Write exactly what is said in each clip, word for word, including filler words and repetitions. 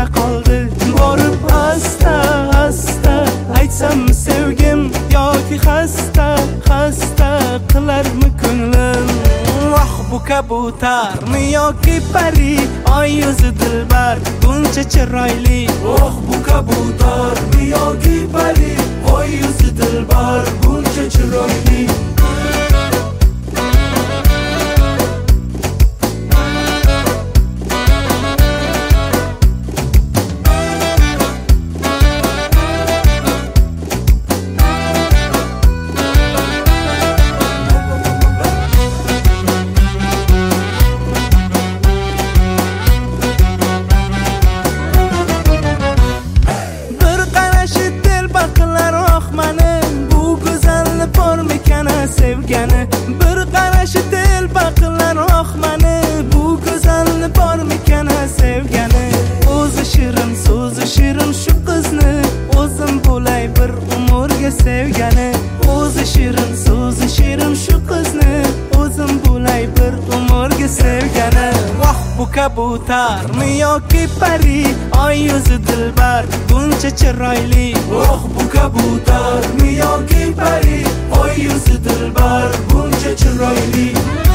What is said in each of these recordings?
keta qoldi. Borib asta asta aytsam sevgim yoki xasta xasta qilarmi ko'nglim? Voh bu kabutarmi yoki pari, oy yuzi dilbar buncha chiroyli. Oh bu kabutarmi yoki pari, oy yuzi dilbar buncha chiroyli. Sevgani bir qarashi del baqilar, oh mani bu go'zalni bormikana sevgani. O'zi shirin so'zi shirin shu qizni o'zim bo'lay bir umrga sevgani. O'zi shirin so'zi shirin shu qizni o'zim bo'lay bir umrga sevgani. Voh bu kabutarmi yoki pari, oy yuzi dilbar buncha chiroyli. Oh bu kabutarmi yoki pari, oy yuzi dilbar buncha chiroyli.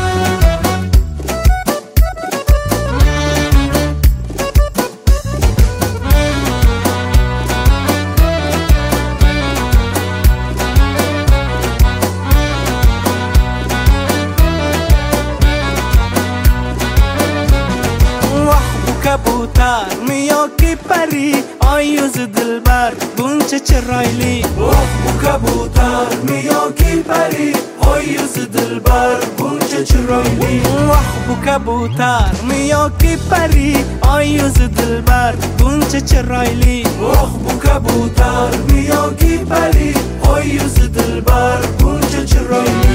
Kabutarmi yoki pari, oy yuzi dilbar buncha chiroyli. Oh bu kabutarmi yoki pari, oy yuzi dilbar buncha chiroyli. Oh bu kabutarmi yoki pari, oy yuzi dilbar buncha chiroyli. Oh bu kabutarmi yoki pari, oy yuzi dilbar buncha chiroyli.